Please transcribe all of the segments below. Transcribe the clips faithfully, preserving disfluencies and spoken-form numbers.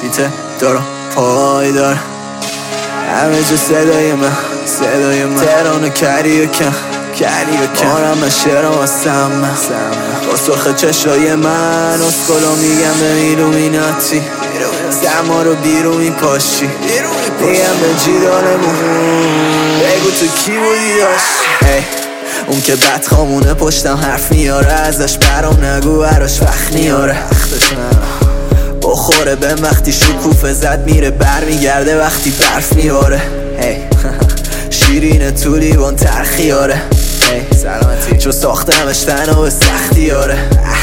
بیته دارم پایدار، همه جا صدای من صدای من تهران و کریوکن کریوکن مارم من شعرم هستم من با سرخ چشای من اسکلو میگم به ایلومیناتی سما رو بیرون میپاشی میگم به جیدانمون بگو تو کی بودی داشتی اون که بدخامونه پشتم حرف میاره ازش برام نگو براش وقت میاره بخوره به وقتی شکوفه زد میره بر میگرده وقتی برف میاره شیرین تو لیوان ترخیاره سلامتی چو ساختمش تنها به سختی آره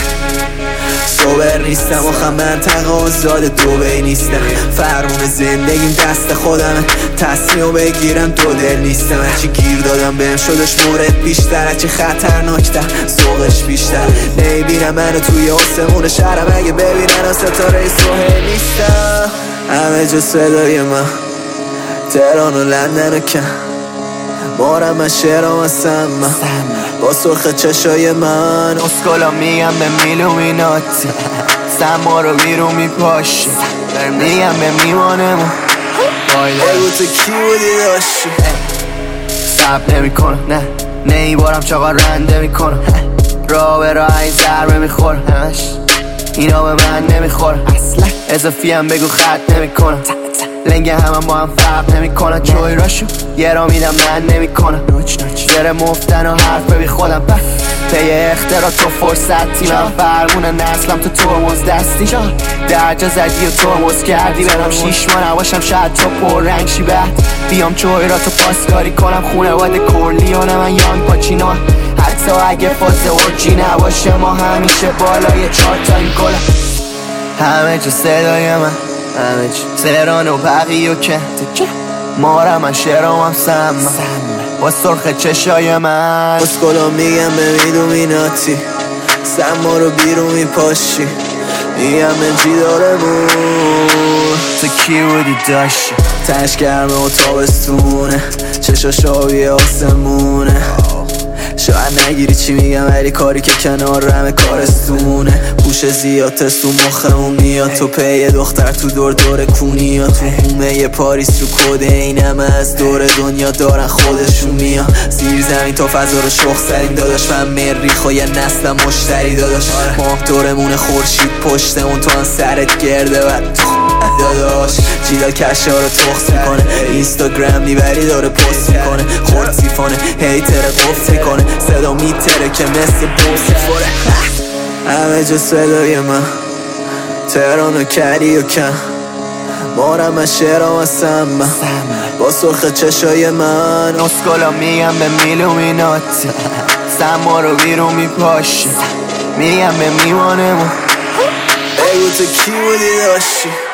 صبر نیستم آخه منطقه آزاد دوبی نیستم فرمون زندگیم دست خودمه تصمیمو بگیرم دو دل نیستم هرچی گیر دادم بهم شدش مورد بیشتر هرچی خطرناکتر ذوقش بیشتر نمیبینم منو توی آسمون شهرم اگه ببینن ستاره سهیل نیستم همه جا صدای من تهران و لندن و کن مارم من شعرم هستم من با سرخ چشای من اسکالا میگم به میلومیناتی سما رو بیرون میپاشی میگم به میمانمون بگو تو کی بودی داشتی سب نمی کنم نه نیبارم چاقا رنده میکنم را به را این ضربه میخورم همش اینا به من نمیخورم اصلا اضافی هم بگو خط نمیکنم لنگه همه با هم فرق نمی کنن چوی راشو یه را میدم من نمی کنم جره مفتن و حرف ببی خودم پی اختراع تو فرصتی من فرمونه نسلم تو تو مزدستی درجا زدی و تو مز کردی برم شیش ما نباشم شاید تو پر رنگ شی بعد بیام چوی را تو پاسکاری کنم خونه واده کرلیانه من یانگ پاچینو حتی اگه فاز اورجی نباشه ما همیشه بالای چار تا این گلم همه جا صدای من همه چی تهران و بقیوکن مارم من شعرم هم سم با سرخ چشای من اسکلو میگم به میلومیناتی سما رو بیرون میپاشی میگم من جی دارمون تو کی بودی داشتی تنش گرمه و تابستونه چشاش آبی آسمونه شاید نگیری چی میگم ولی کاری که کنار همه کارستونه پوش زیاد تست و مخمون میاد تو پی دختر تو دور دور کونیا تو هومه پاریس تو کد این همه از دور دنیا دارن خودشون میاد زیر زمین تا فضا رو شخ سرین داداش من مریخ و یه نسلم مشتری داداش ماه دورمون خورشید پشتمون تو هم سرت گرده و داداش جیلا کشه ها رو تخص میکنه اینستاگرام میبری داره پست میکنه خورد سیفانه هیتر قفت میکنه صدا میتره که مثل بوم سیفاره همه جا صدای من تهران و کریوکن مارم من شعرم هستم من با سرخ چشای من اسکالا میگم به میلومیناتی سما رو بیرون میپاشی میگم به میمانمون بگو تو کی بودی داشتی